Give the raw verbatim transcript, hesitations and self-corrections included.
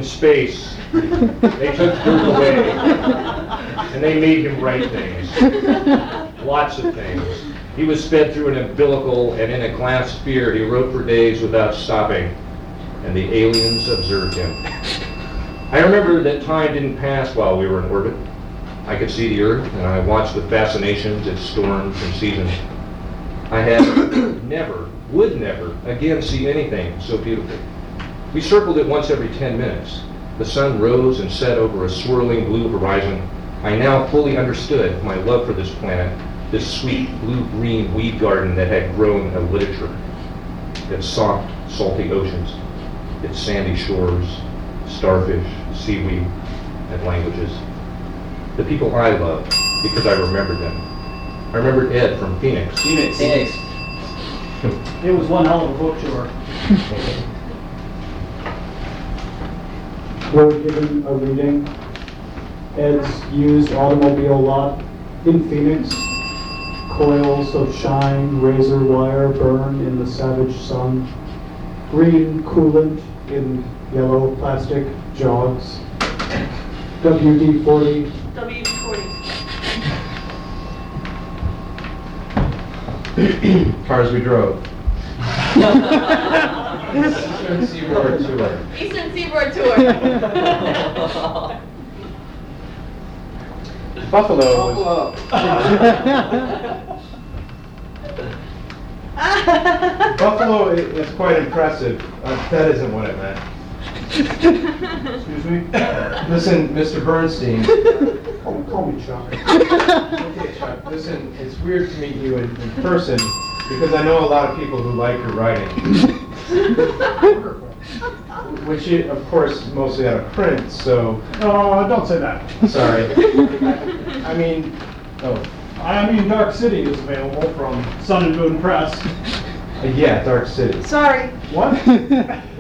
space, they took Bert away, and they made him write things. Lots of things. He was fed through an umbilical, and in a glass sphere, he wrote for days without stopping, and the aliens observed him. I remember that time didn't pass while we were in orbit. I could see the Earth, and I watched with fascination its storms and seasons. I had never, would never, again see anything so beautiful. We circled it once every ten minutes. The sun rose and set over a swirling blue horizon. I now fully understood my love for this planet, this sweet blue-green weed garden that had grown a literature. Its soft, salty oceans, its sandy shores, starfish, seaweed, and languages. The people I loved because I remembered them. I remembered Ed from Phoenix. Phoenix. Phoenix. It was one hell of a book tour. We're given a reading. Ed's used automobile lot in Phoenix. Coils of shine, razor wire burn in the savage sun. Green coolant in yellow plastic jogs. W D forty. W D forty. Cars we drove. Eastern Seaboard Tour. Eastern Seaboard Tour. Buffalo was... Buffalo is quite impressive. Uh, that isn't what I meant. Excuse me? Listen, Mister Bernstein. Call, call me Chuck. Okay, Chuck. Listen, it's weird to meet you in, in person because I know a lot of people who like your writing. Which, is, of course, is mostly out of print, so... Oh, don't say that. Sorry. I mean... Oh. I mean, Dark City is available from Sun and Moon Press. Uh, yeah, Dark City. Sorry. What?